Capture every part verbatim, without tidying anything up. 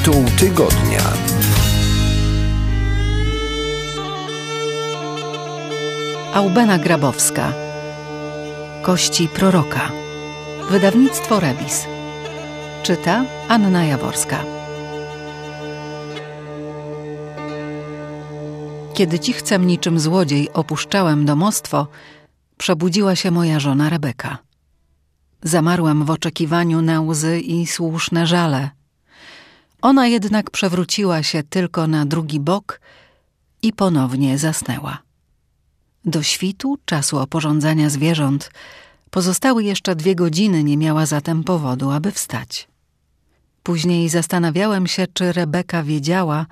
Tytuł tygodnia. Aubena Grabowska. Kości proroka. Wydawnictwo Rebis. Czyta Anna Jaworska. Kiedy cichcem niczym złodziej opuszczałem domostwo, przebudziła się moja żona Rebeka. Zamarłem w oczekiwaniu na łzy i słuszne żale. Ona jednak przewróciła się tylko na drugi bok i ponownie zasnęła. Do świtu, czasu oporządzania zwierząt, pozostały jeszcze dwie godziny, nie miała zatem powodu, aby wstać. Później zastanawiałem się, czy Rebeka wiedziała,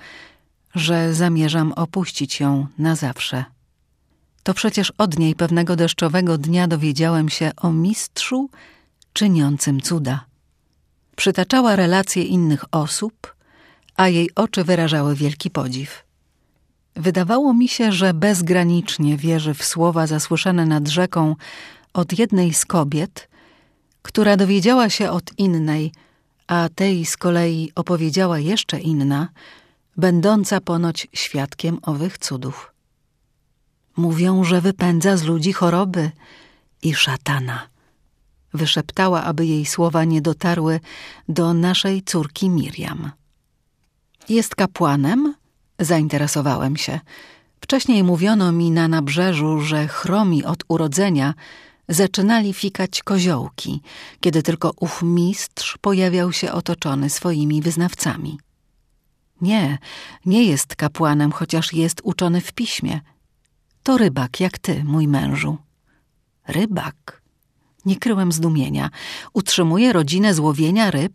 że zamierzam opuścić ją na zawsze. To przecież od niej pewnego deszczowego dnia dowiedziałem się o mistrzu czyniącym cuda. Przytaczała relacje innych osób, a jej oczy wyrażały wielki podziw. Wydawało mi się, że bezgranicznie wierzy w słowa zasłyszane nad rzeką od jednej z kobiet, która dowiedziała się od innej, a tej z kolei opowiedziała jeszcze inna, będąca ponoć świadkiem owych cudów. Mówią, że wypędza z ludzi choroby i szatana. Wyszeptała, aby jej słowa nie dotarły do naszej córki Miriam. Jest kapłanem? Zainteresowałem się. Wcześniej mówiono mi na nabrzeżu, że chromi od urodzenia zaczynali fikać koziołki, kiedy tylko ów mistrz pojawiał się otoczony swoimi wyznawcami. Nie, nie jest kapłanem, chociaż jest uczony w piśmie. To rybak jak ty, mój mężu. Rybak? Nie kryłem zdumienia. Utrzymuje rodzinę z łowienia ryb?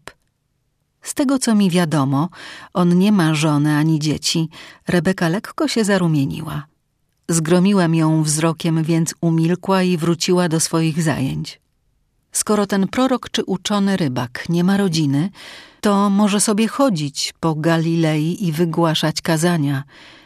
Z tego, co mi wiadomo, on nie ma żony ani dzieci. Rebeka lekko się zarumieniła. Zgromiłem ją wzrokiem, więc umilkła i wróciła do swoich zajęć. Skoro ten prorok czy uczony rybak nie ma rodziny, to może sobie chodzić po Galilei i wygłaszać kazania.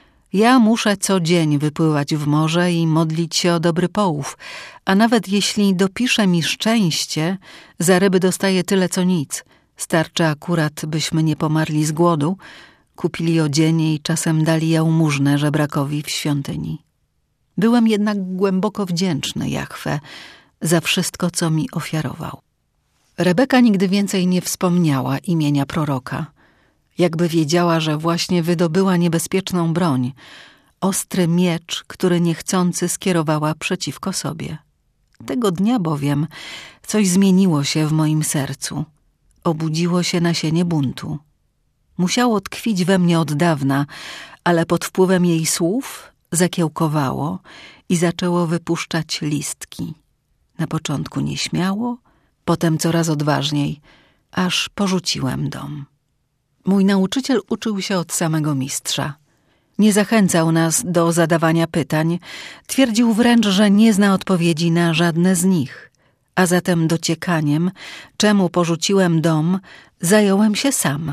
Ja muszę co dzień wypływać w morze i modlić się o dobry połów, a nawet jeśli dopisze mi szczęście, za ryby dostaję tyle co nic. Starczy akurat, byśmy nie pomarli z głodu, kupili odzienie i czasem dali jałmużnę żebrakowi w świątyni. Byłem jednak głęboko wdzięczny Jahwe za wszystko, co mi ofiarował. Rebeka nigdy więcej nie wspomniała imienia proroka. Jakby wiedziała, że właśnie wydobyła niebezpieczną broń, ostry miecz, który niechcący skierowała przeciwko sobie. Tego dnia bowiem coś zmieniło się w moim sercu. Obudziło się nasienie buntu. Musiało tkwić we mnie od dawna, ale pod wpływem jej słów zakiełkowało i zaczęło wypuszczać listki. Na początku nieśmiało, potem coraz odważniej, aż porzuciłem dom. Mój nauczyciel uczył się od samego mistrza. Nie zachęcał nas do zadawania pytań, twierdził wręcz, że nie zna odpowiedzi na żadne z nich. A zatem dociekaniem, czemu porzuciłem dom, zająłem się sam.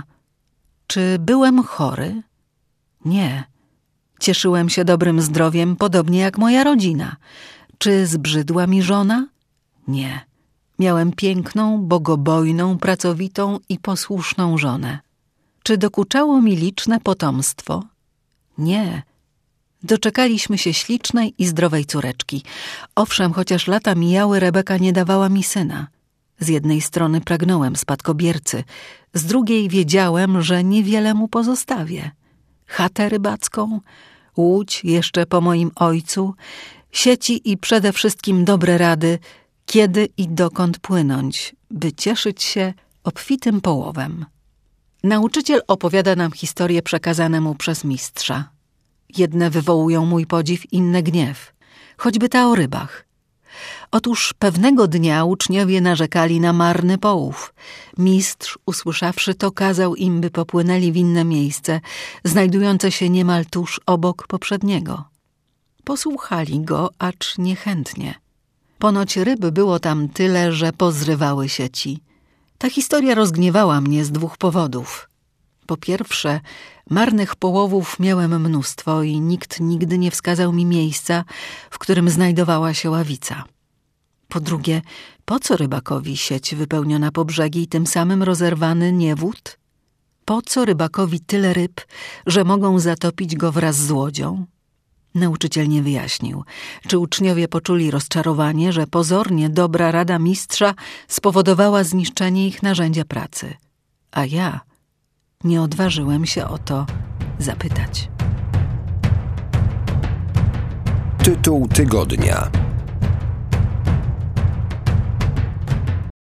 Czy byłem chory? Nie. Cieszyłem się dobrym zdrowiem, podobnie jak moja rodzina. Czy zbrzydła mi żona? Nie. Miałem piękną, bogobojną, pracowitą i posłuszną żonę. Czy dokuczało mi liczne potomstwo? Nie. Doczekaliśmy się ślicznej i zdrowej córeczki. Owszem, chociaż lata mijały, Rebeka nie dawała mi syna. Z jednej strony pragnąłem spadkobiercy, z drugiej wiedziałem, że niewiele mu pozostawię. Chatę rybacką, łódź jeszcze po moim ojcu, sieci i przede wszystkim dobre rady, kiedy i dokąd płynąć, by cieszyć się obfitym połowem. Nauczyciel opowiada nam historie przekazane mu przez mistrza. Jedne wywołują mój podziw, inne gniew. Choćby ta o rybach. Otóż pewnego dnia uczniowie narzekali na marny połów. Mistrz, usłyszawszy to, kazał im, by popłynęli w inne miejsce, znajdujące się niemal tuż obok poprzedniego. Posłuchali go, acz niechętnie. Ponoć ryb było tam tyle, że pozrywały sieci. Ta historia rozgniewała mnie z dwóch powodów. Po pierwsze, marnych połowów miałem mnóstwo i nikt nigdy nie wskazał mi miejsca, w którym znajdowała się ławica. Po drugie, po co rybakowi sieć wypełniona po brzegi i tym samym rozerwany niewód? po co rybakowi tyle ryb, że mogą zatopić go wraz z łodzią? Nauczyciel nie wyjaśnił, czy uczniowie poczuli rozczarowanie, że pozornie dobra rada mistrza spowodowała zniszczenie ich narzędzia pracy. A ja nie odważyłem się o to zapytać. Tytuł tygodnia.